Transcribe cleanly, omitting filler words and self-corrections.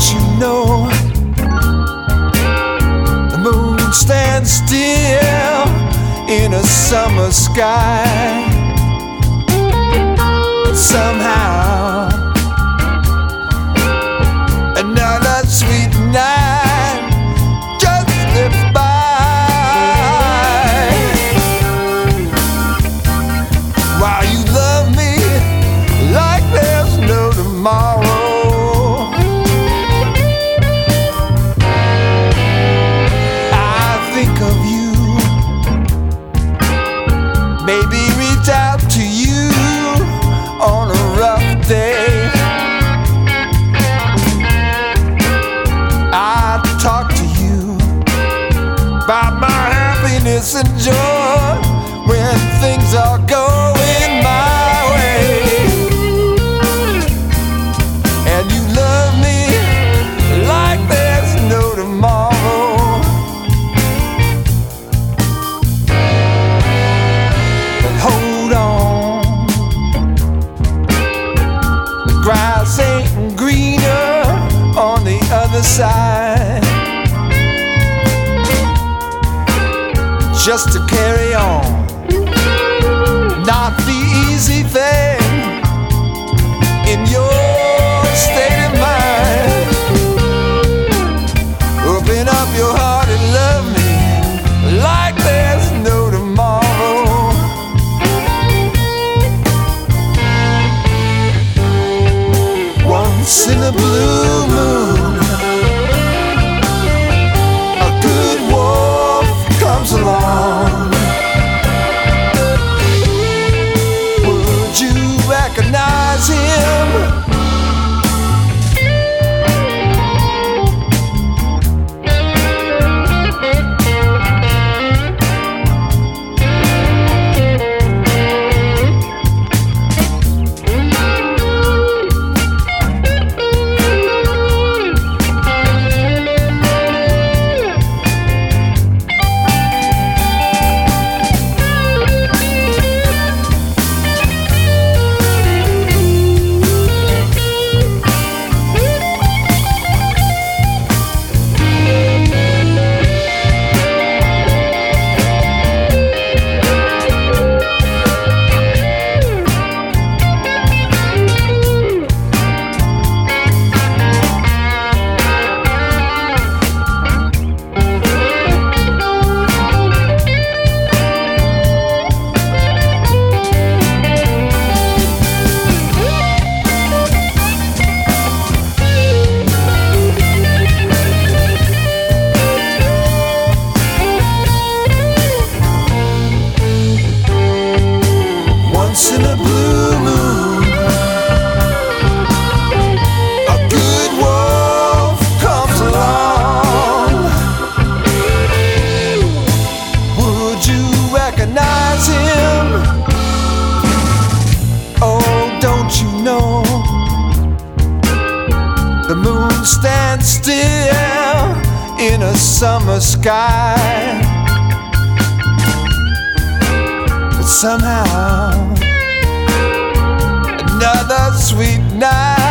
you know the moon stands still in a summer sky? Somehow another sweet night just slips by. While you love me like there's no tomorrow, I think of you, maybe reach out to you on a rough day. I talk to you about my happiness and joy when things are going my way. And you love me like there's no tomorrow. But hold on, the grass ain't greener on the other side. Just to carry on, not the easy thing in your state of mind. Open up your heart and love me like there's no tomorrow. Once in a blue moon, a good wolf comes along. Would you recognize him? Once in a blue moon, a good wolf comes along. Would you recognize him? Oh, don't you know the moon stands still in a summer sky? But somehow another sweet night